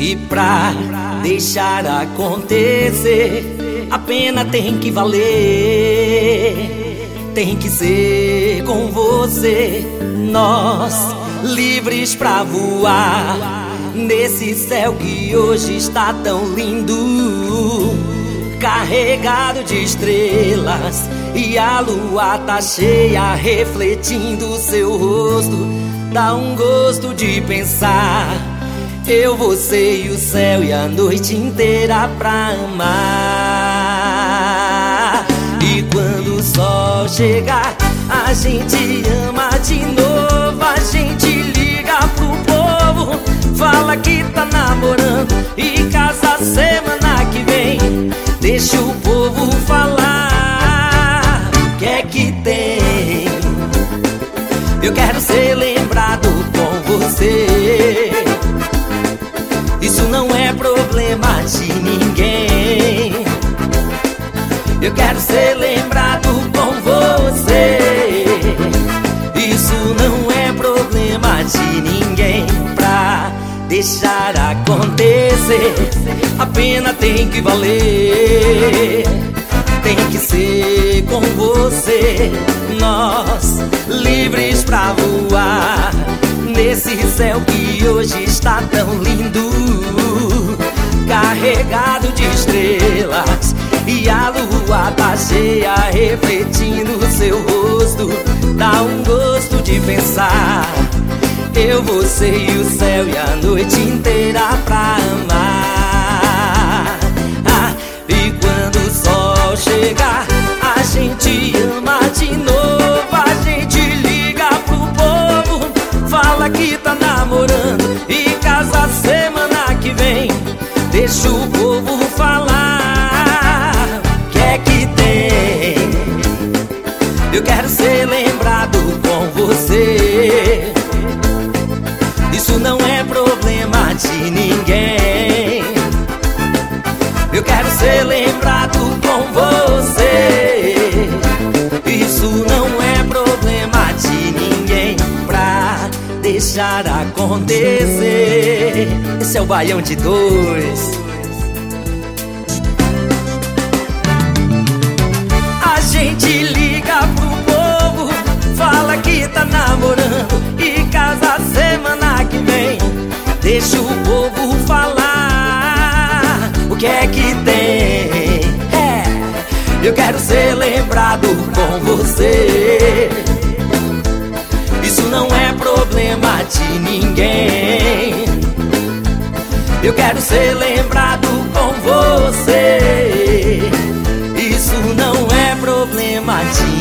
E pra deixar acontecer, a pena tem que valer. Tem que ser com você, nós livres pra voar nesse céu que hoje está tão lindo, carregado de estrelas, e a lua tá cheia refletindo seu rosto. Dá um gosto de pensar, eu, você e o céu e a noite inteira pra amar. E quando o sol chegar, a gente ama de novo. A gente liga pro povo, fala que tá namorando e casa semana que vem. Deixa o povo falar, o que é que tem? Eu quero ser lembrado com você. Isso não é problema de ninguém. Eu quero ser lembrado com você. Isso não é problema de ninguém. Pra deixar acontecer, a pena tem que valer. Tem que ser com você, nós livres pra voar nesse céu que hoje está tão lindo, carregado de estrelas, e a lua tá cheia refletindo seu rosto. Dá um gosto de pensar, eu, você e o céu e a noite inteira pra amar. E quando o sol chegar, a gente ama de novo. A gente liga pro povo, fala que tá namorando e casa semana que vem. Deixa o povo falar, o que é que tem? Eu quero ser lembrado com você. Isso não é problema de ninguém. Eu quero ser lembrado com você. Isso não é problema de ninguém. Pra deixar acontecer, esse é o Baião de Dois. A gente liga pro povo, fala que tá namorando e casa semana que vem. Deixa o povo falar, o que é que tem? Eu quero ser lembrado com você. Isso não é problema de ninguém. Eu quero ser lembrado com você. Isso não é problema de